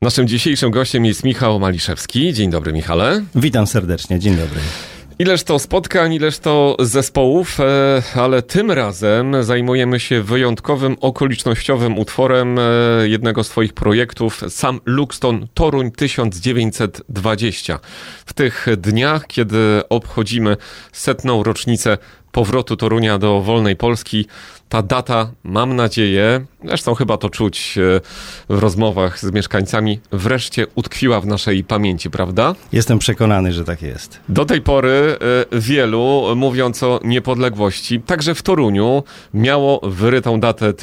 Naszym dzisiejszym gościem jest Michał Maliszewski. Dzień dobry, Michale. Witam serdecznie, dzień dobry. Ileż to spotkań, ileż to zespołów, ale tym razem zajmujemy się wyjątkowym, okolicznościowym utworem jednego z twoich projektów, Sam Luxton, Toruń 1920. W tych dniach, kiedy obchodzimy 100. rocznicę powrotu Torunia do wolnej Polski, ta data, mam nadzieję, zresztą chyba to czuć w rozmowach z mieszkańcami, wreszcie utkwiła w naszej pamięci, prawda? Jestem przekonany, że tak jest. Do tej pory wielu, mówiąc o niepodległości, także w Toruniu, miało wyrytą datę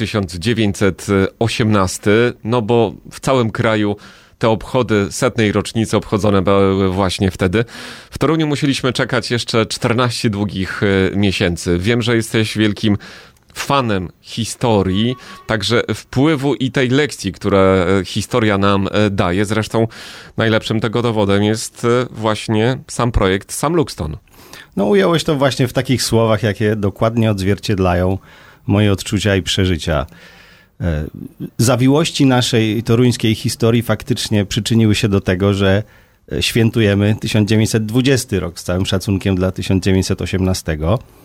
1918, no bo w całym kraju te obchody 100. rocznicy obchodzone były właśnie wtedy. W Toruniu musieliśmy czekać jeszcze 14 długich miesięcy. Wiem, że jesteś wielkim fanem historii, także wpływu i tej lekcji, które historia nam daje. Zresztą najlepszym tego dowodem jest właśnie sam projekt Sam Luxton. No ująłeś to właśnie w takich słowach, jakie dokładnie odzwierciedlają moje odczucia i przeżycia. Zawiłości naszej toruńskiej historii faktycznie przyczyniły się do tego, że świętujemy 1920 rok z całym szacunkiem dla 1918.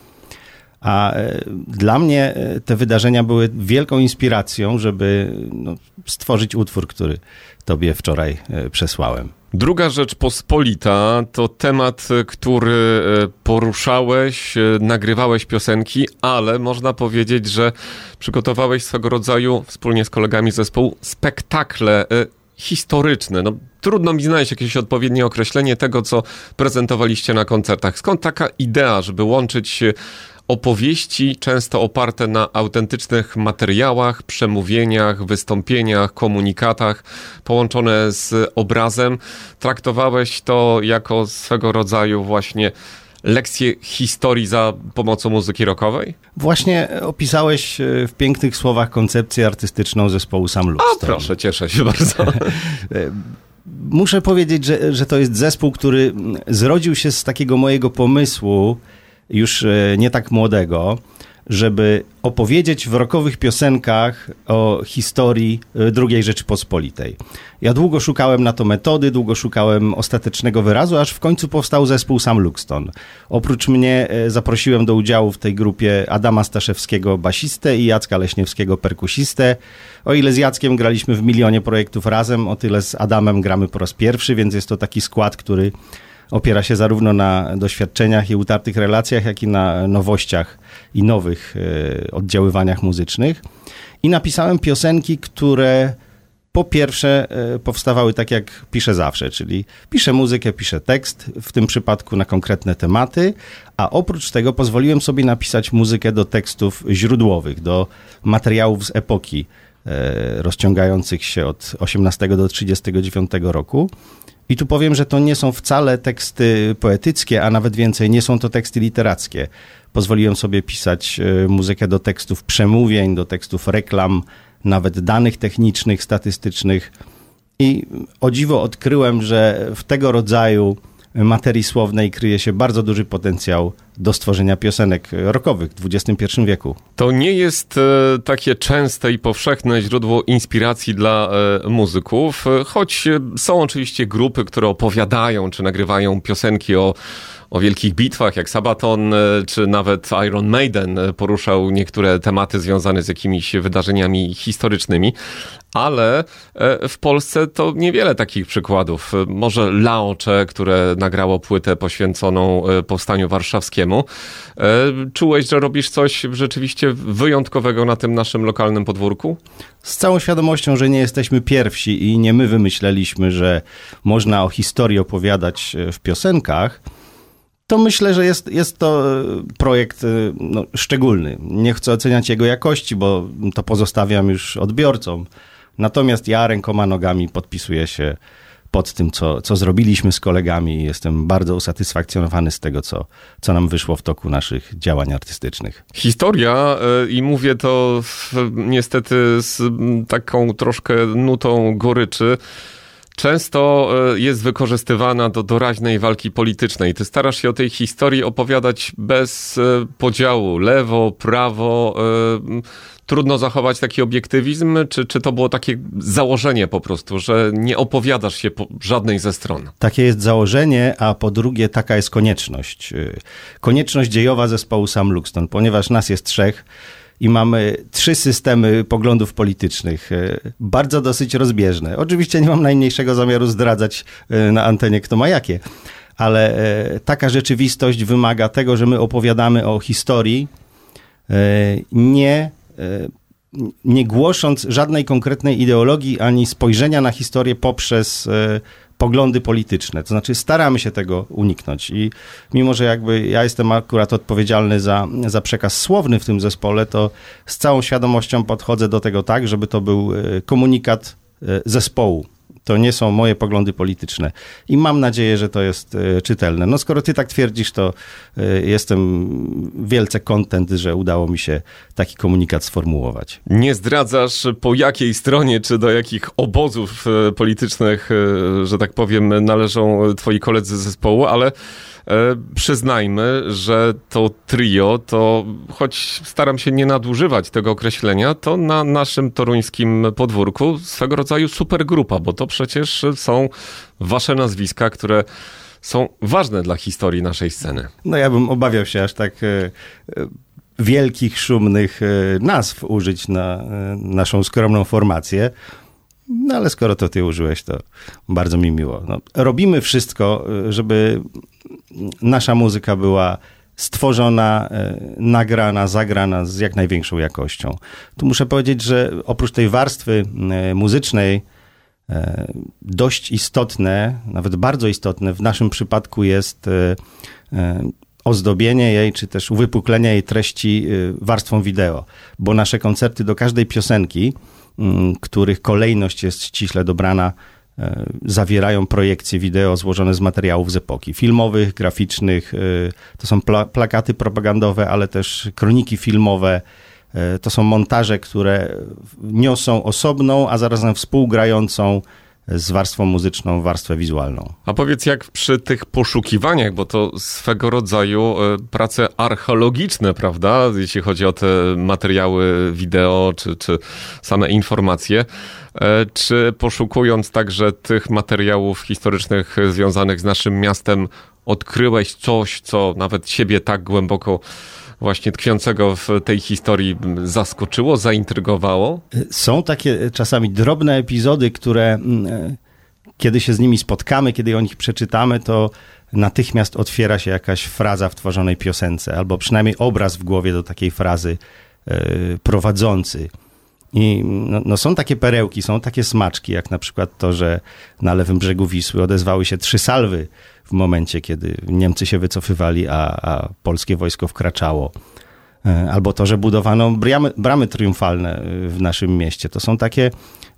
A dla mnie te wydarzenia były wielką inspiracją, żeby stworzyć utwór, który tobie wczoraj przesłałem. Druga Rzeczpospolita to temat, który poruszałeś, nagrywałeś piosenki, ale można powiedzieć, że przygotowałeś swego rodzaju wspólnie z kolegami zespołu spektakle historyczne. No, trudno mi znaleźć jakieś odpowiednie określenie tego, co prezentowaliście na koncertach. Skąd taka idea, żeby łączyć opowieści często oparte na autentycznych materiałach, przemówieniach, wystąpieniach, komunikatach, połączone z obrazem? Traktowałeś to jako swego rodzaju właśnie lekcję historii za pomocą muzyki rockowej? Właśnie opisałeś w pięknych słowach koncepcję artystyczną zespołu Sam Luxton. O, proszę, cieszę się bardzo. Muszę powiedzieć, że to jest zespół, który zrodził się z takiego mojego pomysłu, już nie tak młodego, żeby opowiedzieć w rockowych piosenkach o historii II Rzeczypospolitej. Ja długo szukałem na to metody, długo szukałem ostatecznego wyrazu, aż w końcu powstał zespół Sam Luxton. Oprócz mnie zaprosiłem do udziału w tej grupie Adama Staszewskiego, basistę, i Jacka Leśniewskiego, perkusistę. O ile z Jackiem graliśmy w milionie projektów razem, o tyle z Adamem gramy po raz pierwszy, więc jest to taki skład, który opiera się zarówno na doświadczeniach i utartych relacjach, jak i na nowościach i nowych oddziaływaniach muzycznych. I napisałem piosenki, które po pierwsze powstawały tak, jak piszę zawsze, czyli piszę muzykę, piszę tekst, w tym przypadku na konkretne tematy, a oprócz tego pozwoliłem sobie napisać muzykę do tekstów źródłowych, do materiałów z epoki rozciągających się od 18 do 39 roku. I tu powiem, że to nie są wcale teksty poetyckie, a nawet więcej, nie są to teksty literackie. Pozwoliłem sobie pisać muzykę do tekstów przemówień, do tekstów reklam, nawet danych technicznych, statystycznych. I o dziwo odkryłem, że w tego rodzaju materii słownej kryje się bardzo duży potencjał do stworzenia piosenek rockowych w XXI wieku. To nie jest takie częste i powszechne źródło inspiracji dla muzyków, choć są oczywiście grupy, które opowiadają czy nagrywają piosenki o wielkich bitwach, jak Sabaton, czy nawet Iron Maiden poruszał niektóre tematy związane z jakimiś wydarzeniami historycznymi, ale w Polsce to niewiele takich przykładów. Może Laocze, które nagrało płytę poświęconą Powstaniu Warszawskiemu. Czułeś, że robisz coś rzeczywiście wyjątkowego na tym naszym lokalnym podwórku? Z całą świadomością, że nie jesteśmy pierwsi i nie my wymyśleliśmy, że można o historii opowiadać w piosenkach, to myślę, że jest to projekt szczególny. Nie chcę oceniać jego jakości, bo to pozostawiam już odbiorcom. Natomiast ja rękoma, nogami podpisuję się pod tym, co zrobiliśmy z kolegami, i jestem bardzo usatysfakcjonowany z tego, co nam wyszło w toku naszych działań artystycznych. Historia, i mówię to niestety z taką troszkę nutą goryczy, często jest wykorzystywana do doraźnej walki politycznej. Ty starasz się o tej historii opowiadać bez podziału, lewo, prawo. Trudno zachować taki obiektywizm, czy to było takie założenie po prostu, że nie opowiadasz się po żadnej ze stron? Takie jest założenie, a po drugie taka jest konieczność. Konieczność dziejowa zespołu Sam Luxton, ponieważ nas jest 3 i mamy 3 systemy poglądów politycznych, bardzo dosyć rozbieżne. Oczywiście nie mam najmniejszego zamiaru zdradzać na antenie, kto ma jakie, ale taka rzeczywistość wymaga tego, że my opowiadamy o historii, nie głosząc żadnej konkretnej ideologii ani spojrzenia na historię poprzez poglądy polityczne. To znaczy staramy się tego uniknąć i mimo, że jakby ja jestem akurat odpowiedzialny za przekaz słowny w tym zespole, to z całą świadomością podchodzę do tego tak, żeby to był komunikat zespołu. To nie są moje poglądy polityczne. I mam nadzieję, że to jest czytelne. No skoro ty tak twierdzisz, to jestem wielce kontent, że udało mi się taki komunikat sformułować. Nie zdradzasz, po jakiej stronie, czy do jakich obozów politycznych, że tak powiem, należą twoi koledzy z zespołu, ale przyznajmy, że to trio, to choć staram się nie nadużywać tego określenia, to na naszym toruńskim podwórku swego rodzaju supergrupa, bo to przecież są wasze nazwiska, które są ważne dla historii naszej sceny. No ja bym obawiał się aż tak wielkich, szumnych nazw użyć na naszą skromną formację. No ale skoro to ty użyłeś, to bardzo mi miło. No, robimy wszystko, żeby nasza muzyka była stworzona, nagrana, zagrana z jak największą jakością. Tu muszę powiedzieć, że oprócz tej warstwy muzycznej dość istotne, nawet bardzo istotne w naszym przypadku jest ozdobienie jej, czy też uwypuklenie jej treści warstwą wideo, bo nasze koncerty do każdej piosenki, których kolejność jest ściśle dobrana, zawierają projekcje wideo złożone z materiałów z epoki filmowych, graficznych. To są plakaty propagandowe, ale też kroniki filmowe. To są montaże, które niosą osobną, a zarazem współgrającą z warstwą muzyczną warstwę wizualną. A powiedz, jak przy tych poszukiwaniach, bo to swego rodzaju prace archeologiczne, prawda, jeśli chodzi o te materiały wideo, czy same informacje, czy poszukując także tych materiałów historycznych związanych z naszym miastem, odkryłeś coś, co nawet ciebie tak głęboko właśnie tkwiącego w tej historii zaskoczyło, zaintrygowało? Są takie czasami drobne epizody, które kiedy się z nimi spotkamy, kiedy o nich przeczytamy, to natychmiast otwiera się jakaś fraza w tworzonej piosence, albo przynajmniej obraz w głowie do takiej frazy prowadzący. I no są takie perełki, są takie smaczki, jak na przykład to, że na lewym brzegu Wisły odezwały się 3 salwy w momencie, kiedy Niemcy się wycofywali, a polskie wojsko wkraczało. Albo to, że budowano bramy triumfalne w naszym mieście. To są takie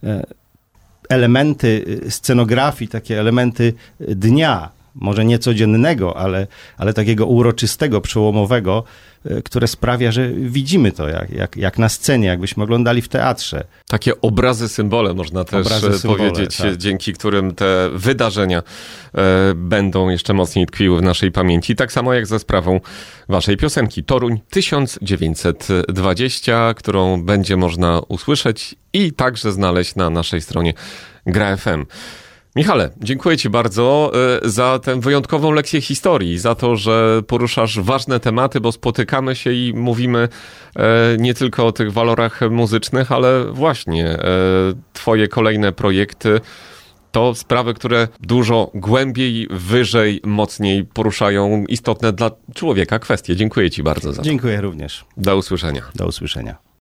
elementy scenografii, takie elementy dnia, może nie codziennego, ale takiego uroczystego, przełomowego, które sprawia, że widzimy to jak na scenie, jakbyśmy oglądali w teatrze. Takie obrazy, symbole, można też powiedzieć, tak, dzięki którym te wydarzenia będą jeszcze mocniej tkwiły w naszej pamięci. Tak samo jak za sprawą waszej piosenki Toruń 1920, którą będzie można usłyszeć i także znaleźć na naszej stronie Gra FM. Michale, dziękuję ci bardzo za tę wyjątkową lekcję historii, za to, że poruszasz ważne tematy, bo spotykamy się i mówimy nie tylko o tych walorach muzycznych, ale właśnie twoje kolejne projekty to sprawy, które dużo głębiej, wyżej, mocniej poruszają istotne dla człowieka kwestie. Dziękuję ci bardzo za to. Dziękuję również. Do usłyszenia. Do usłyszenia.